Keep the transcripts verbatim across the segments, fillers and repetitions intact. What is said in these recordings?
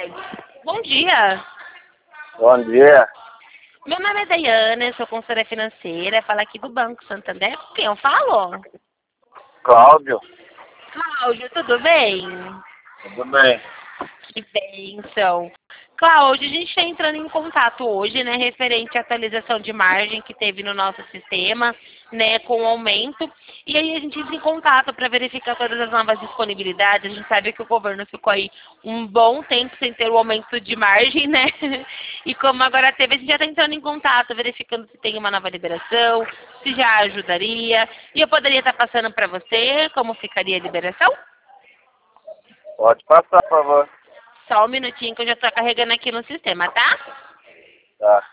Bom dia. Bom dia. Meu nome é Daiane, eu sou consultora financeira, falo aqui do Banco Santander. Com quem eu falo? Cláudio. Cláudio, tudo bem? Tudo bem. Que bênção. Cláudio, a gente está entrando em contato hoje, né, referente à atualização de margem que teve no nosso sistema, né, com o aumento. E aí a gente entra em contato para verificar todas as novas disponibilidades. A gente sabe que o governo ficou aí um bom tempo sem ter o aumento de margem, né? E como agora teve, a gente já está entrando em contato, verificando se tem uma nova liberação, se já ajudaria. E eu poderia estar passando para você como ficaria a liberação? Pode passar, por favor. Só um minutinho que eu já estou carregando aqui no sistema, tá? Tá.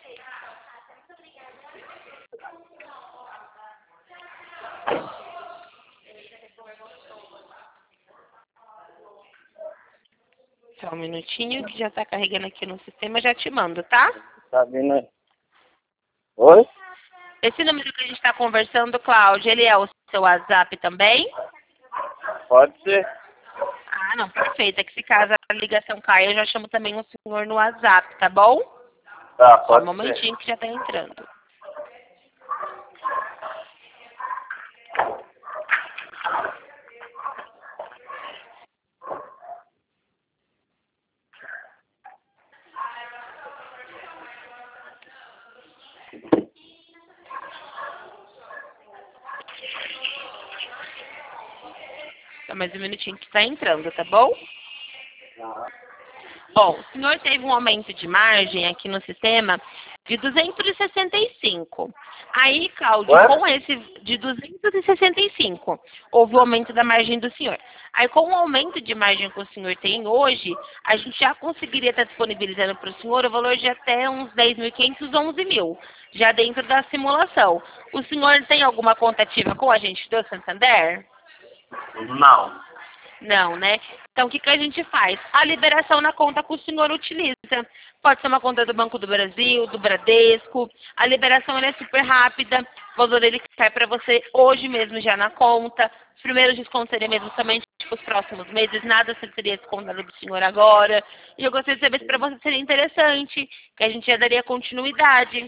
Só um minutinho que já está carregando aqui no sistema, já te mando, tá? Tá vindo aí. Oi? Esse número que a gente está conversando, Cláudio, ele é o seu WhatsApp também? Pode ser. Ah, não, perfeito. É que se caso a ligação caia, eu já chamo também o senhor no WhatsApp, tá bom? Tá, Só um pode ser. momentinho que já está entrando. Só mais um minutinho que está entrando, tá bom? Bom, o senhor teve um aumento de margem aqui no sistema de duzentos e sessenta e cinco. Aí, Cláudio, Ué? com esse de duzentos e sessenta e cinco, houve o aumento da margem do senhor. Aí, com o aumento de margem que o senhor tem hoje, a gente já conseguiria estar disponibilizando para o senhor o valor de até uns dez mil e quinhentos, onze mil, já dentro da simulação. O senhor tem alguma conta ativa com a gente do Santander? Não. Não, né? Então, o que, que a gente faz? A liberação na conta que o senhor utiliza. Pode ser uma conta do Banco do Brasil, do Bradesco. A liberação ela é super rápida. O valor ele cai para você hoje mesmo já na conta. Os primeiros descontos seriam mesmo somente os próximos meses. Nada seria descontado do senhor agora. E eu gostaria de saber se para você seria interessante, que a gente já daria continuidade.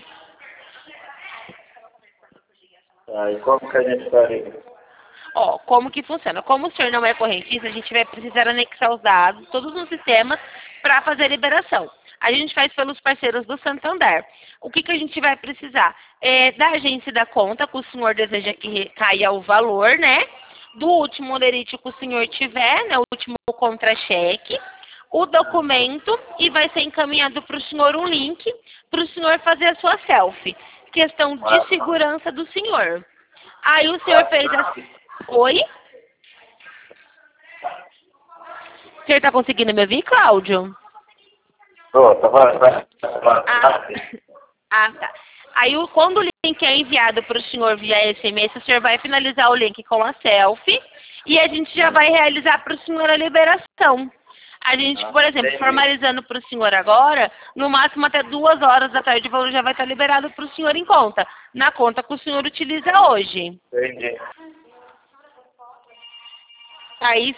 Aí como que a gente faria? Ó, como que funciona? Como o senhor não é correntista, a gente vai precisar anexar os dados, todos os sistemas, para fazer a liberação. A gente faz pelos parceiros do Santander. O que, que a gente vai precisar? É da agência da conta, que o senhor deseja que caia o valor, né? Do último olerite que o senhor tiver, né? O último contra-cheque, o documento, e vai ser encaminhado para o senhor um link para o senhor fazer a sua selfie. Questão de segurança do senhor. Aí o senhor fez a... Oi? O senhor está conseguindo me ouvir, Cláudio? Tô, tá falando. Ah, ah, tá. Aí, o- quando o link é enviado para o senhor via S M S, o senhor vai finalizar o link com a selfie e a gente já vai realizar para o senhor a liberação. A gente, por exemplo, formalizando para o senhor agora, no máximo até duas horas da tarde o valor já vai estar liberado para o senhor em conta, na conta que o senhor utiliza hoje. Entendi. Aí,